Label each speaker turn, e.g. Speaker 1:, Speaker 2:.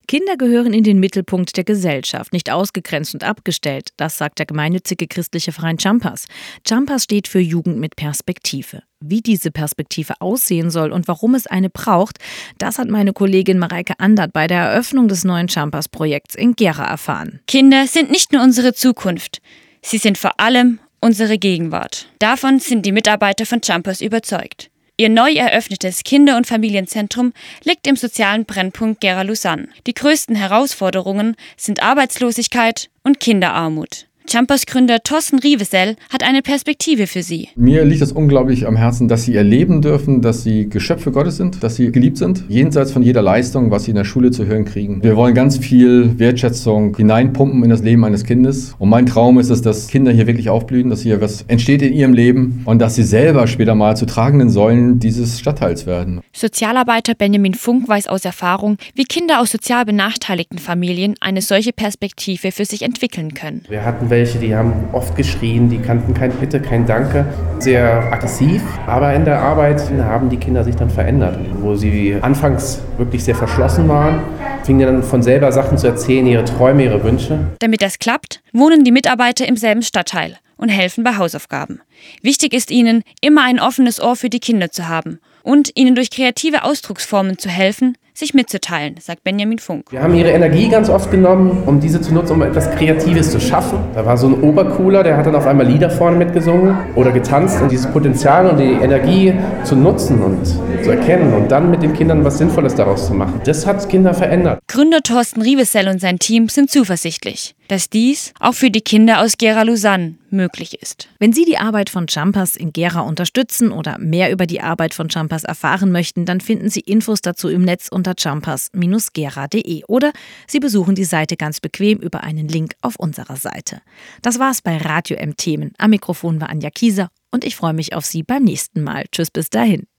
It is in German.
Speaker 1: Kinder gehören in den Mittelpunkt der Gesellschaft, nicht ausgegrenzt und abgestellt. Das sagt der gemeinnützige christliche Verein Jumpers. Jumpers steht für Jugend mit Perspektive. Wie diese Perspektive aussehen soll und warum es eine braucht, das hat meine Kollegin Mareike Andert bei der Eröffnung des neuen Jumpers-Projekts in Gera erfahren.
Speaker 2: Kinder sind nicht nur unsere Zukunft, sie sind vor allem unsere Gegenwart. Davon sind die Mitarbeiter von Jumpers überzeugt. Ihr neu eröffnetes Kinder- und Familienzentrum liegt im sozialen Brennpunkt Gera-Lausanne. Die größten Herausforderungen sind Arbeitslosigkeit und Kinderarmut. Jumpers-Gründer Thorsten Rivesell hat eine Perspektive für sie.
Speaker 3: Mir liegt es unglaublich am Herzen, dass sie erleben dürfen, dass sie Geschöpfe Gottes sind, dass sie geliebt sind, jenseits von jeder Leistung, was sie in der Schule zu hören kriegen. Wir wollen ganz viel Wertschätzung hineinpumpen in das Leben eines Kindes. Und mein Traum ist es, dass Kinder hier wirklich aufblühen, dass hier was entsteht in ihrem Leben und dass sie selber später mal zu tragenden Säulen dieses Stadtteils werden.
Speaker 2: Sozialarbeiter Benjamin Funk weiß aus Erfahrung, wie Kinder aus sozial benachteiligten Familien eine solche Perspektive für sich entwickeln können.
Speaker 4: Wir hatten welche, die haben oft geschrien, die kannten kein Bitte, kein Danke, sehr aggressiv. Aber in der Arbeit haben die Kinder sich dann verändert. Wo sie anfangs wirklich sehr verschlossen waren, fingen dann von selber Sachen zu erzählen, ihre Träume, ihre Wünsche.
Speaker 2: Damit das klappt, wohnen die Mitarbeiter im selben Stadtteil und helfen bei Hausaufgaben. Wichtig ist ihnen, immer ein offenes Ohr für die Kinder zu haben und ihnen durch kreative Ausdrucksformen zu helfen, sich mitzuteilen, sagt Benjamin Funk.
Speaker 4: Wir haben ihre Energie ganz oft genommen, um diese zu nutzen, um etwas Kreatives zu schaffen. Da war so ein Obercooler, der hat dann auf einmal Lieder vorne mitgesungen oder getanzt. Und dieses Potenzial und die Energie zu nutzen und zu erkennen und dann mit den Kindern was Sinnvolles daraus zu machen, das hat Kinder verändert.
Speaker 2: Gründer Thorsten Rivesell und sein Team sind zuversichtlich, dass dies auch für die Kinder aus Gera-Lausanne möglich ist.
Speaker 1: Wenn Sie die Arbeit von Jumpers in Gera unterstützen oder mehr über die Arbeit von Jumpers erfahren möchten, dann finden Sie Infos dazu im Netz unter jumpers-gera.de oder Sie besuchen die Seite ganz bequem über einen Link auf unserer Seite. Das war's bei Radio M Themen. Am Mikrofon war Anja Kieser und ich freue mich auf Sie beim nächsten Mal. Tschüss, bis dahin.